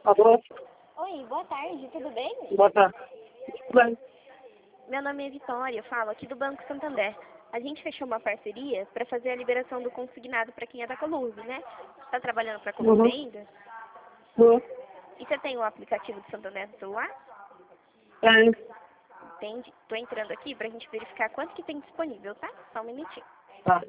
Alô? Oi, boa tarde, tudo bem? Boa tarde. Tudo bem? Meu nome é Vitória, eu falo aqui do Banco Santander. A gente fechou uma parceria para fazer a liberação do consignado para quem é da Columbi, né? Está trabalhando para a Columbi Uhum. ainda? Uhum. E você tem o aplicativo do Santander no celular? Tem. Entende? Estou entrando aqui para a gente verificar quanto que tem disponível, tá? Só um minutinho. Tá.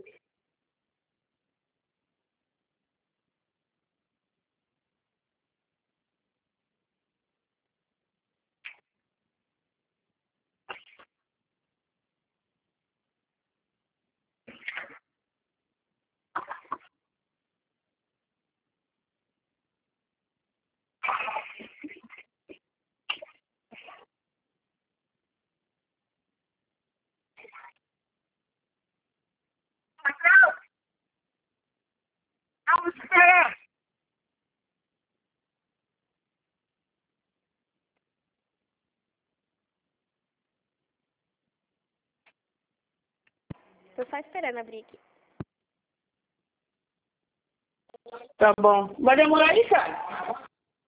Estou só esperando abrir aqui. Tá bom. Vai demorar aí, cara?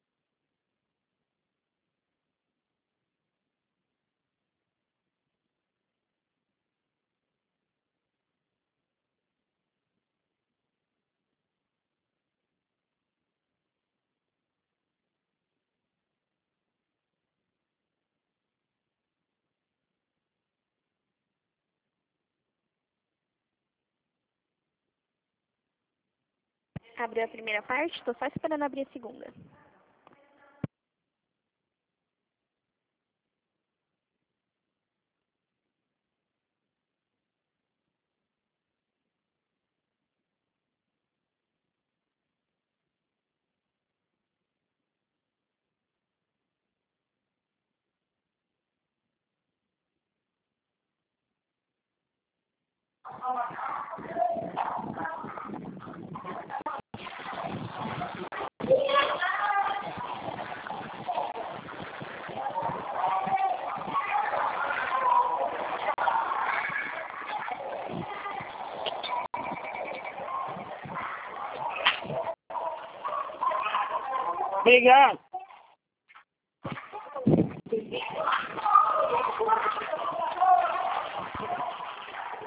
Abriu a primeira parte, estou só esperando abrir a segunda. Obrigado.